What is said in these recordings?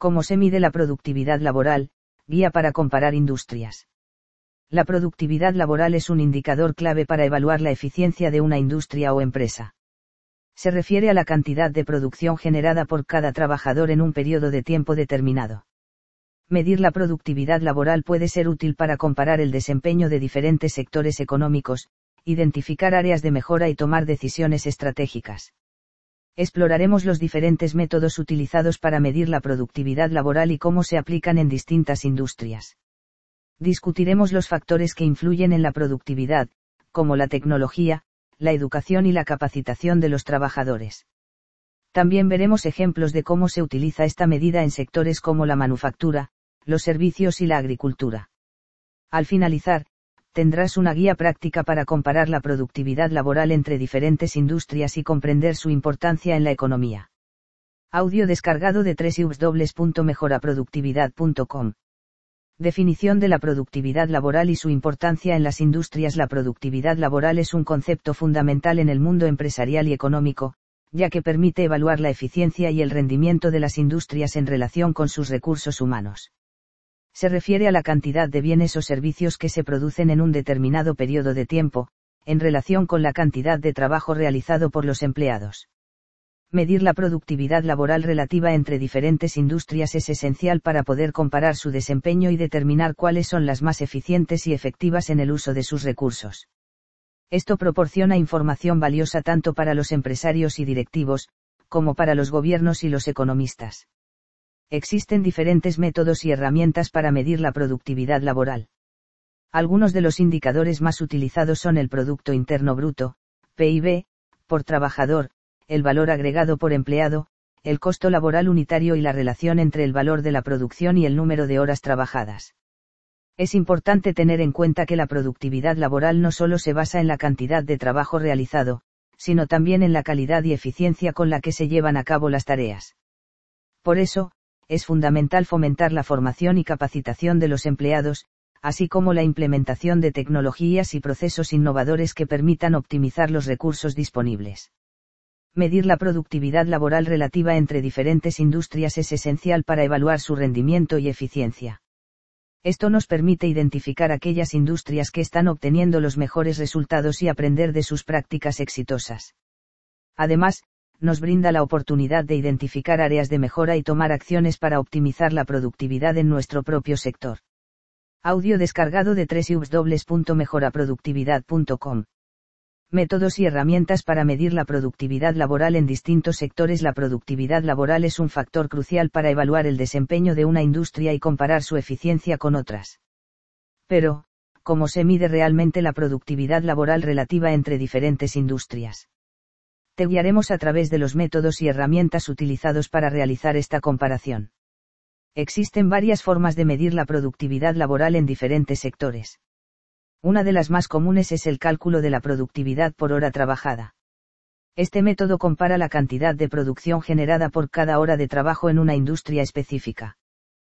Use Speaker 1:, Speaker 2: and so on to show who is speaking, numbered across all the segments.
Speaker 1: ¿Cómo se mide la productividad laboral? Guía para comparar industrias. La productividad laboral es un indicador clave para evaluar la eficiencia de una industria o empresa. Se refiere a la cantidad de producción generada por cada trabajador en un periodo de tiempo determinado. Medir la productividad laboral puede ser útil para comparar el desempeño de diferentes sectores económicos, identificar áreas de mejora y tomar decisiones estratégicas. Exploraremos los diferentes métodos utilizados para medir la productividad laboral y cómo se aplican en distintas industrias. Discutiremos los factores que influyen en la productividad, como la tecnología, la educación y la capacitación de los trabajadores. También veremos ejemplos de cómo se utiliza esta medida en sectores como la manufactura, los servicios y la agricultura. Al finalizar, tendrás una guía práctica para comparar la productividad laboral entre diferentes industrias y comprender su importancia en la economía. Audio descargado de www.mejoraproductividad.com. Definición de la productividad laboral y su importancia en las industrias. La productividad laboral es un concepto fundamental en el mundo empresarial y económico, ya que permite evaluar la eficiencia y el rendimiento de las industrias en relación con sus recursos humanos. Se refiere a la cantidad de bienes o servicios que se producen en un determinado periodo de tiempo, en relación con la cantidad de trabajo realizado por los empleados. Medir la productividad laboral relativa entre diferentes industrias es esencial para poder comparar su desempeño y determinar cuáles son las más eficientes y efectivas en el uso de sus recursos. Esto proporciona información valiosa tanto para los empresarios y directivos, como para los gobiernos y los economistas. Existen diferentes métodos y herramientas para medir la productividad laboral. Algunos de los indicadores más utilizados son el Producto Interno Bruto, PIB, por trabajador, el valor agregado por empleado, el costo laboral unitario y la relación entre el valor de la producción y el número de horas trabajadas. Es importante tener en cuenta que la productividad laboral no solo se basa en la cantidad de trabajo realizado, sino también en la calidad y eficiencia con la que se llevan a cabo las tareas. Por eso, es fundamental fomentar la formación y capacitación de los empleados, así como la implementación de tecnologías y procesos innovadores que permitan optimizar los recursos disponibles. Medir la productividad laboral relativa entre diferentes industrias es esencial para evaluar su rendimiento y eficiencia. Esto nos permite identificar aquellas industrias que están obteniendo los mejores resultados y aprender de sus prácticas exitosas. Además, nos brinda la oportunidad de identificar áreas de mejora y tomar acciones para optimizar la productividad en nuestro propio sector. Audio descargado de www.mejoraproductividad.com. Métodos y herramientas para medir la productividad laboral en distintos sectores. La productividad laboral es un factor crucial para evaluar el desempeño de una industria y comparar su eficiencia con otras. Pero, ¿cómo se mide realmente la productividad laboral relativa entre diferentes industrias? Te guiaremos a través de los métodos y herramientas utilizados para realizar esta comparación. Existen varias formas de medir la productividad laboral en diferentes sectores. Una de las más comunes es el cálculo de la productividad por hora trabajada. Este método compara la cantidad de producción generada por cada hora de trabajo en una industria específica.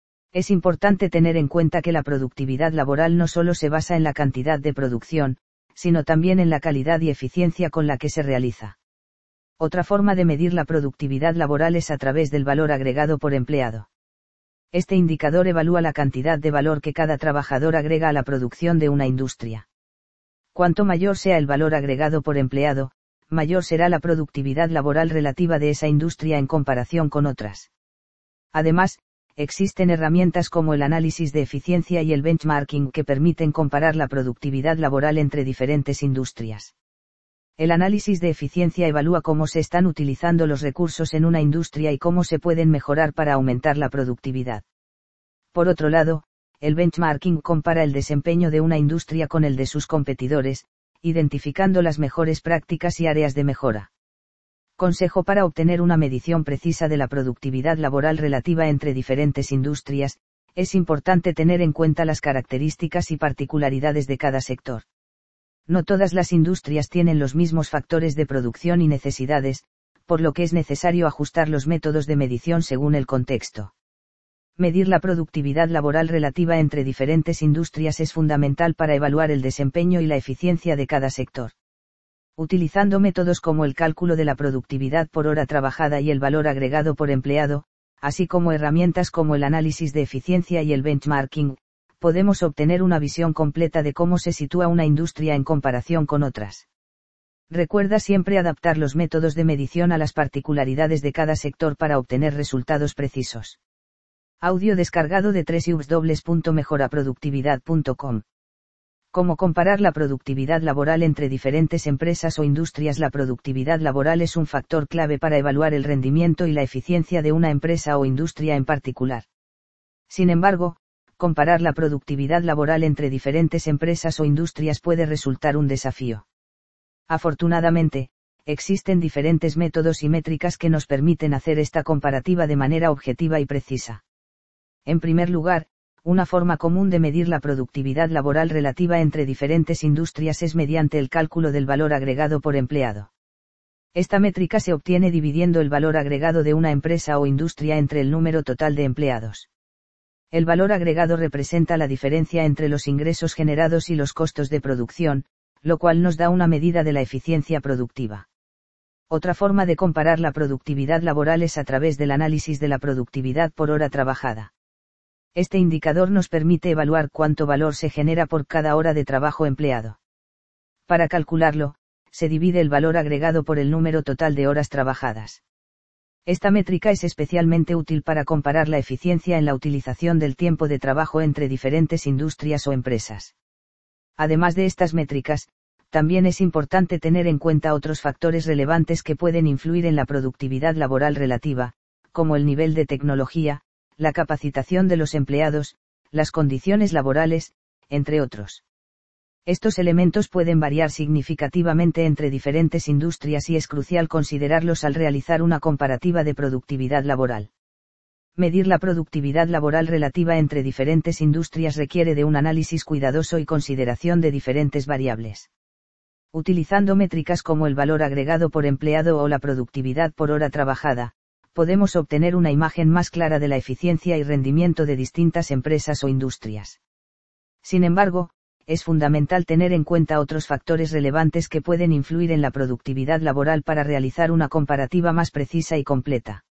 Speaker 1: Es importante tener en cuenta que la productividad laboral no solo se basa en la cantidad de producción, sino también en la calidad y eficiencia con la que se realiza. Otra forma de medir la productividad laboral es a través del valor agregado por empleado. Este indicador evalúa la cantidad de valor que cada trabajador agrega a la producción de una industria. Cuanto mayor sea el valor agregado por empleado, mayor será la productividad laboral relativa de esa industria en comparación con otras. Además, existen herramientas como el análisis de eficiencia y el benchmarking que permiten comparar la productividad laboral entre diferentes industrias. El análisis de eficiencia evalúa cómo se están utilizando los recursos en una industria y cómo se pueden mejorar para aumentar la productividad. Por otro lado, el benchmarking compara el desempeño de una industria con el de sus competidores, identificando las mejores prácticas y áreas de mejora. Consejo para obtener una medición precisa de la productividad laboral relativa entre diferentes industrias, es importante tener en cuenta las características y particularidades de cada sector. No todas las industrias tienen los mismos factores de producción y necesidades, por lo que es necesario ajustar los métodos de medición según el contexto. Medir la productividad laboral relativa entre diferentes industrias es fundamental para evaluar el desempeño y la eficiencia de cada sector. Utilizando métodos como el cálculo de la productividad por hora trabajada y el valor agregado por empleado, así como herramientas como el análisis de eficiencia y el benchmarking, podemos obtener una visión completa de cómo se sitúa una industria en comparación con otras. Recuerda siempre adaptar los métodos de medición a las particularidades de cada sector para obtener resultados precisos. Audio descargado de www.mejoraproductividad.com. ¿Cómo comparar la productividad laboral entre diferentes empresas o industrias? La productividad laboral es un factor clave para evaluar el rendimiento y la eficiencia de una empresa o industria en particular. Sin embargo, comparar la productividad laboral entre diferentes empresas o industrias puede resultar un desafío. Afortunadamente, existen diferentes métodos y métricas que nos permiten hacer esta comparativa de manera objetiva y precisa. En primer lugar, una forma común de medir la productividad laboral relativa entre diferentes industrias es mediante el cálculo del valor agregado por empleado. Esta métrica se obtiene dividiendo el valor agregado de una empresa o industria entre el número total de empleados. El valor agregado representa la diferencia entre los ingresos generados y los costos de producción, lo cual nos da una medida de la eficiencia productiva. Otra forma de comparar la productividad laboral es a través del análisis de la productividad por hora trabajada. Este indicador nos permite evaluar cuánto valor se genera por cada hora de trabajo empleado. Para calcularlo, se divide el valor agregado por el número total de horas trabajadas. Esta métrica es especialmente útil para comparar la eficiencia en la utilización del tiempo de trabajo entre diferentes industrias o empresas. Además de estas métricas, también es importante tener en cuenta otros factores relevantes que pueden influir en la productividad laboral relativa, como el nivel de tecnología, la capacitación de los empleados, las condiciones laborales, entre otros. Estos elementos pueden variar significativamente entre diferentes industrias y es crucial considerarlos al realizar una comparativa de productividad laboral. Medir la productividad laboral relativa entre diferentes industrias requiere de un análisis cuidadoso y consideración de diferentes variables. Utilizando métricas como el valor agregado por empleado o la productividad por hora trabajada, podemos obtener una imagen más clara de la eficiencia y rendimiento de distintas empresas o industrias. Sin embargo, es fundamental tener en cuenta otros factores relevantes que pueden influir en la productividad laboral para realizar una comparativa más precisa y completa.